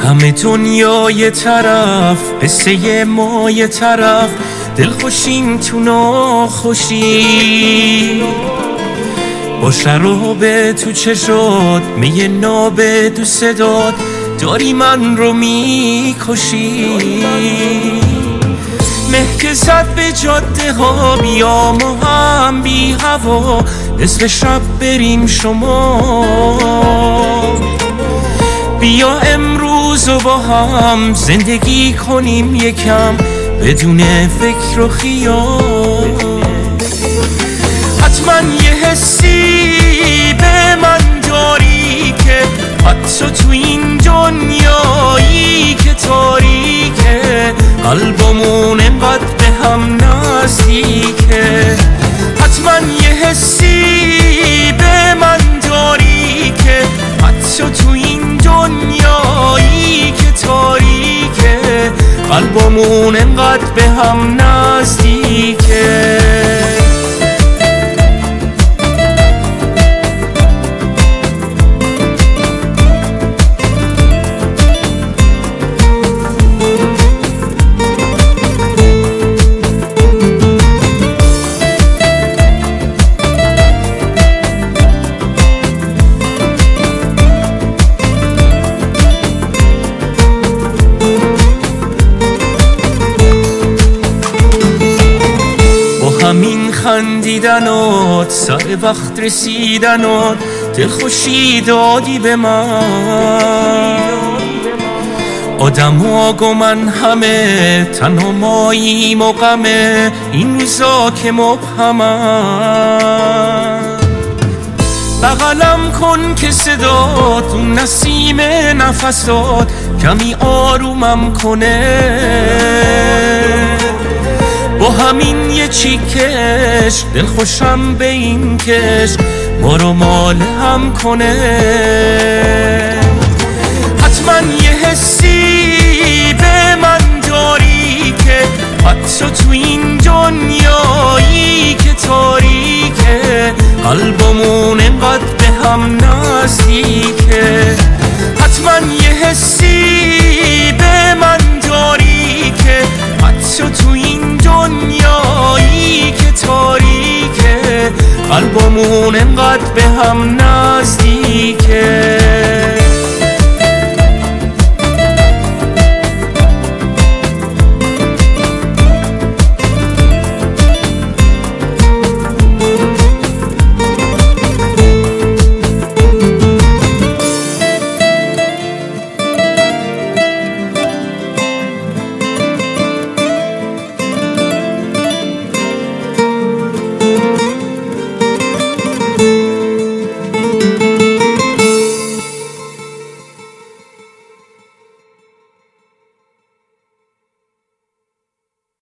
همه دنیا یه طرف، قصه ما یه طرف، دلخوشیم تو ناخوشی. با شراب تو چشات، می ناب تو صدات، داری من رو میکشی. مه که زد به جاده ها، بیا ما هم بی هوا نصف شب بریم شما. بیا امروز و با هم زندگی کنیم یکم بدون فکر و خیال. حتما یه حسی به من داری که حتی تو این دنیایی که تاریکه، قلبمون انقدر به هم نزدیکه. حتما یه حسی به من داری که حتی تو این دنیایی که تاریکه، قلبمون انقدر به هم نزدیکه. همین خندیدنات، سر وقت رسیدنات، دلخوشی دادی به من. آدم ها گو من همه، تنها ماییم و غمه این روزا که مبهمن. بغلم کن که صدات اون نسیم نفسات کمی آرومم کنه. با همین یه چیکش دلخوشم به این کش ما رو مال هم کنه. حتما یه حسی به من داری که حتی تو این دنیایی که تاریکه، قلبمون انقدر به هم نزدیکه. حتما یه حسی به من داری که حتی تو این دنیایی که تاریکه، قلبمون انقدر به هم نزدیکه.